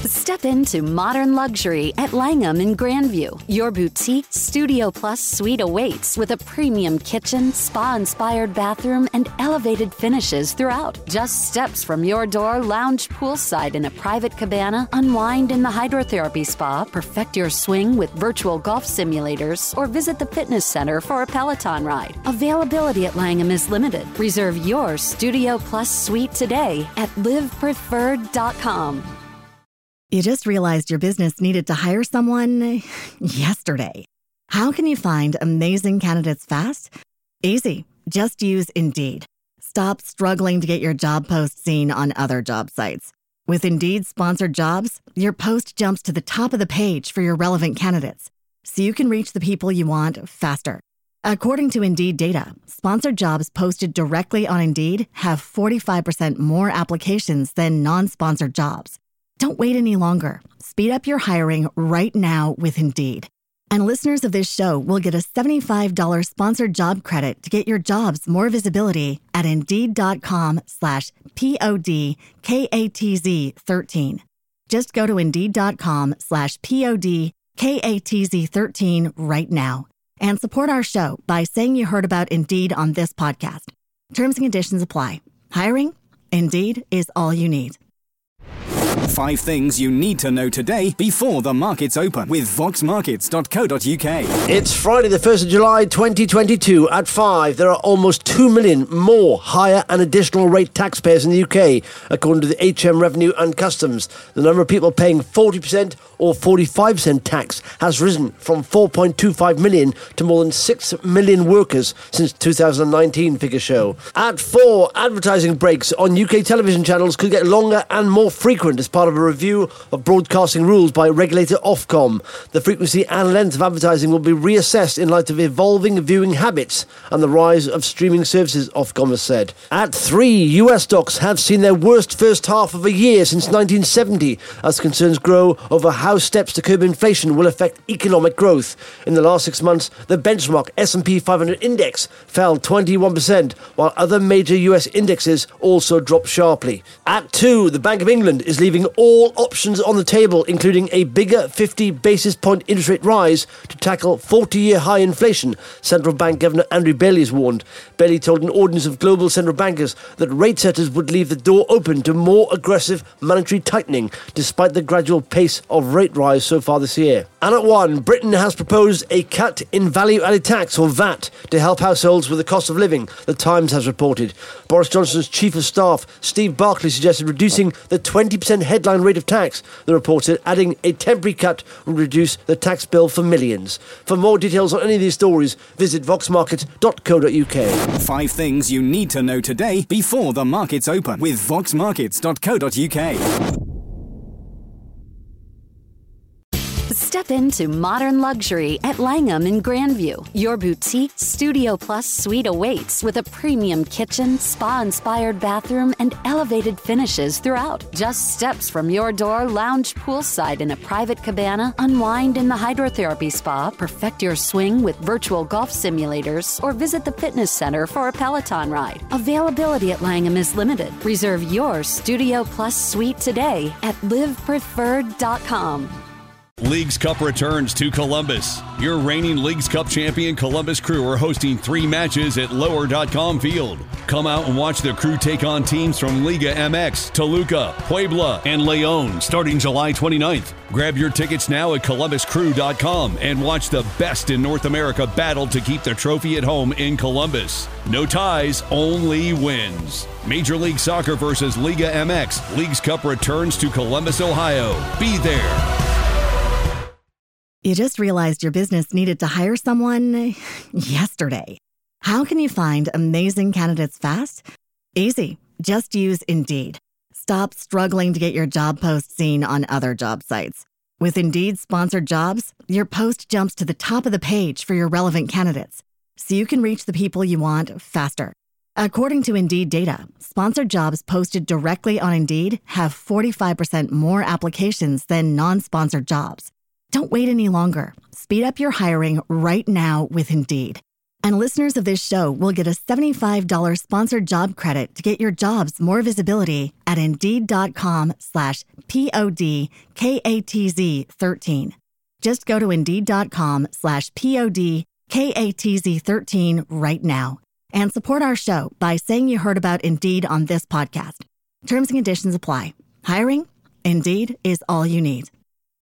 Step into modern luxury at Langham in Grandview. Your boutique Studio Plus suite awaits with a premium kitchen, spa-inspired bathroom, and elevated finishes throughout. Just steps from your door, lounge poolside in a private cabana, unwind in the hydrotherapy spa, perfect your swing with virtual golf simulators, or visit the fitness center for a Peloton ride. Availability at Langham is limited. Reserve your Studio Plus suite today at livepreferred.com. You just realized your business needed to hire someone yesterday. How can you find amazing candidates fast? Easy. Just use Indeed. Stop struggling to get your job post seen on other job sites. With Indeed sponsored jobs, your post jumps to the top of the page for your relevant candidates, so you can reach the people you want faster. According to Indeed data, sponsored jobs posted directly on Indeed have 45% more applications than non-sponsored jobs. Don't wait any longer. Speed up your hiring right now with Indeed. And listeners of this show will get a $75 sponsored job credit to get your jobs more visibility at Indeed.com/PODKATZ13. Just go to Indeed.com/PODKATZ13 right now and support our show by saying you heard about Indeed on this podcast. Terms and conditions apply. Hiring? Indeed is all you need. 5 things you need to know today before the markets open with voxmarkets.co.uk. It's Friday the 1st of July 2022 at 5. There are almost 2 million more higher and additional rate taxpayers in the UK, according to the HM Revenue and Customs. The number of people paying 40% or 45% tax has risen from 4.25 million to more than 6 million workers since 2019, figures show. At 4, advertising breaks on UK television channels could get longer and more frequent as part of a review of broadcasting rules by regulator Ofcom. The frequency and length of advertising will be reassessed in light of evolving viewing habits and the rise of streaming services, Ofcom has said. At 3, US stocks have seen their worst first half of a year since 1970 as concerns grow over how steps to curb inflation will affect economic growth. In the last 6 months, the benchmark S&P 500 index fell 21%, while other major US indexes also dropped sharply. At 2, the Bank of England is leaving all options on the table, including a bigger 50 basis point interest rate rise to tackle 40-year high inflation, Central Bank Governor Andrew Bailey has warned. Bailey told an audience of global central bankers that rate setters would leave the door open to more aggressive monetary tightening, despite the gradual pace of rate rise so far this year. And at 1, Britain has proposed a cut in value-added tax, or VAT, to help households with the cost of living, The Times has reported. Boris Johnson's Chief of Staff, Steve Barclay, suggested reducing the 20% headline rate of tax. The report said adding a temporary cut would reduce the tax bill for millions. For more details on any of these stories, visit voxmarkets.co.uk. 5 things you need to know today before the markets open with voxmarkets.co.uk. Step into modern luxury at Langham in Grandview. Your boutique Studio Plus suite awaits with a premium kitchen, spa-inspired bathroom, and elevated finishes throughout. Just steps from your door, lounge poolside in a private cabana, unwind in the hydrotherapy spa, perfect your swing with virtual golf simulators, or visit the fitness center for a Peloton ride. Availability at Langham is limited. Reserve your Studio Plus suite today at livepreferred.com. Leagues Cup returns to Columbus. Your reigning Leagues Cup champion Columbus Crew are hosting 3 matches at Lower.com Field. Come out and watch the Crew take on teams from Liga MX, Toluca, Puebla, and Leon starting July 29th. Grab your tickets now at columbuscrew.com and watch the best in North America battle to keep the trophy at home in Columbus. No ties, only wins. Major League Soccer versus Liga MX. Leagues Cup returns to Columbus, Ohio. Be there. You just realized your business needed to hire someone yesterday. How can you find amazing candidates fast? Easy. Just use Indeed. Stop struggling to get your job post seen on other job sites. With Indeed sponsored jobs, your post jumps to the top of the page for your relevant candidates, so you can reach the people you want faster. According to Indeed data, sponsored jobs posted directly on Indeed have 45% more applications than non-sponsored jobs. Don't wait any longer. Speed up your hiring right now with Indeed. And listeners of this show will get a $75 sponsored job credit to get your jobs more visibility at Indeed.com/PODKATZ13. Just go to Indeed.com/PODKATZ13 right now and support our show by saying you heard about Indeed on this podcast. Terms and conditions apply. Hiring? Indeed is all you need.